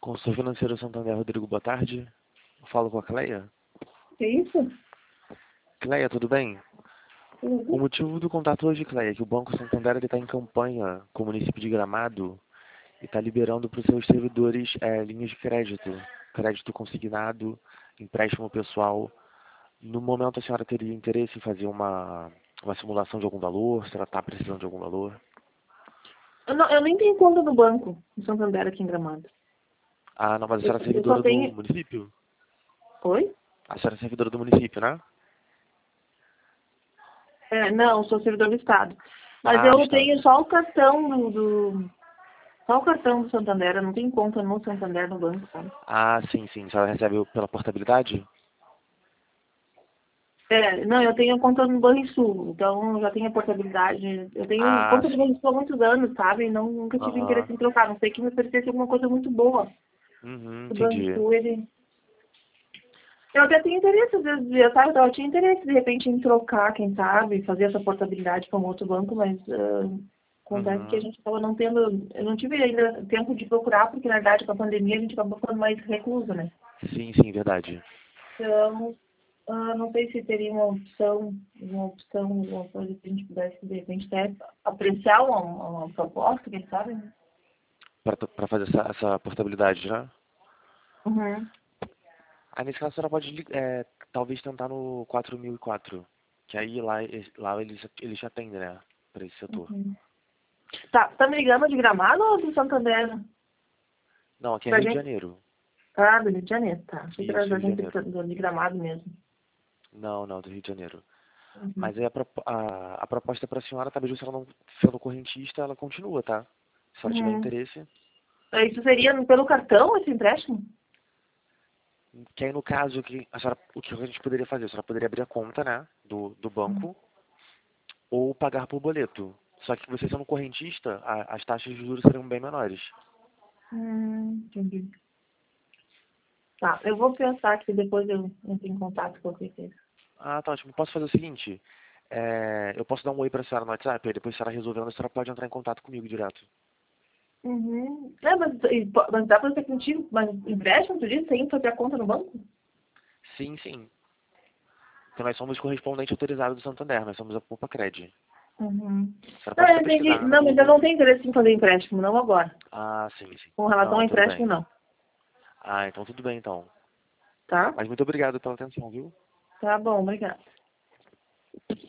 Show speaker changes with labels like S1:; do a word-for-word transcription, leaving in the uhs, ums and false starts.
S1: Consultor Financeiro Santander, Rodrigo, boa tarde. Eu falo com a Cleia.
S2: Que isso?
S1: Cleia, tudo bem?
S2: Uhum.
S1: O motivo do contato hoje, Cleia, é que o Banco Santander está em campanha com o município de Gramado e está liberando para os seus servidores é, linhas de crédito, crédito consignado, empréstimo pessoal. No momento, a senhora teria interesse em fazer uma, uma simulação de algum valor? Se ela está precisando de algum valor?
S2: Eu, não, eu nem tenho conta no banco, no Santander, aqui em Gramado.
S1: Ah, não, mas a
S2: Eu,
S1: senhora é
S2: eu só
S1: servidora do
S2: tenho...
S1: município?
S2: Oi?
S1: A senhora é servidora do município, né?
S2: É, não, sou servidor do Estado. Mas
S1: Ah, do
S2: eu
S1: Estado.
S2: tenho só o cartão do, do... Só o cartão do Santander. Eu não tenho conta no Santander, no banco, sabe?
S1: Ah, sim, sim. A senhora recebe pela portabilidade?
S2: É, não, eu tenho conta no Banrisul, então eu já tenho a portabilidade. Eu tenho
S1: Ah,
S2: conta do
S1: sim.
S2: Banrisul há muitos anos, sabe? E não, nunca tive
S1: Aham.
S2: interesse em trocar. Não sei que me oferecesse alguma coisa muito boa.
S1: Uhum,
S2: O
S1: entendi.
S2: Banrisul, ele... Eu até tenho interesse, às vezes, eu, sabe, eu tinha interesse, de repente, em trocar, quem sabe, fazer essa portabilidade para um outro banco, mas uh, acontece que a
S1: Uhum.
S2: gente estava não tendo, eu não tive ainda tempo de procurar, porque na verdade com a pandemia a gente acabou ficando mais recluso, né?
S1: Sim, sim, verdade.
S2: Então, uh, não sei se teria uma opção, uma opção, uma coisa que a gente pudesse, de repente, até apreciar uma, uma proposta, quem sabe, né?
S1: Para fazer essa, essa portabilidade, né?
S2: Uhum.
S1: Aí nesse caso a senhora pode li- é, talvez tentar no quatro mil e quatro, que aí lá, e- lá eles, eles te atendem, né? Para esse setor.
S2: Uhum. Tá, tá me ligando de Gramado ou do Santander?
S1: Não, aqui é
S2: Da
S1: Rio de
S2: gente
S1: Janeiro.
S2: Ah, do Rio de Janeiro, tá. Achei que era
S1: Isso,
S2: da
S1: Rio de
S2: gente
S1: Janeiro.
S2: do- de Gramado mesmo.
S1: Não, não, do Rio de Janeiro.
S2: Uhum.
S1: Mas aí a, propo- a, a proposta para a senhora, talvez se ela não sendo correntista, ela continua, tá? Se a senhora tiver
S2: Uhum.
S1: interesse.
S2: Isso seria pelo cartão, esse empréstimo?
S1: Que aí no caso, o que a, senhora, o que a gente poderia fazer? A senhora poderia abrir a conta, né? Do, do
S2: Uhum.
S1: banco ou pagar por boleto. Só que você sendo correntista, a- as taxas de juros seriam bem menores.
S2: Hum, entendi. Tá, eu vou pensar que depois eu entro em contato com vocês.
S1: Ah, tá ótimo. Posso fazer o seguinte? É, eu posso dar um oi pra senhora no WhatsApp, aí depois se a senhora resolvendo, a senhora pode entrar em contato comigo direto.
S2: Uhum. É, mas, e po- mas dá pra ser contigo, mas empréstimo, tu disse, sem fazer a conta no banco?
S1: Sim, sim. Então nós somos correspondente autorizado do Santander, nós somos a Poupa Cred.
S2: Uhum.
S1: A senhora
S2: Não,
S1: pode
S2: eu
S1: até
S2: entendi.
S1: pesquisar no
S2: Não, mas eu
S1: Google.
S2: não tenho interesse em fazer empréstimo, não agora.
S1: Ah, sim, sim.
S2: Com relação ao
S1: Não, tudo
S2: empréstimo,
S1: bem.
S2: não.
S1: Ah, então tudo bem então.
S2: Tá?
S1: Mas muito obrigado pela atenção, viu?
S2: Tá bom, obrigada.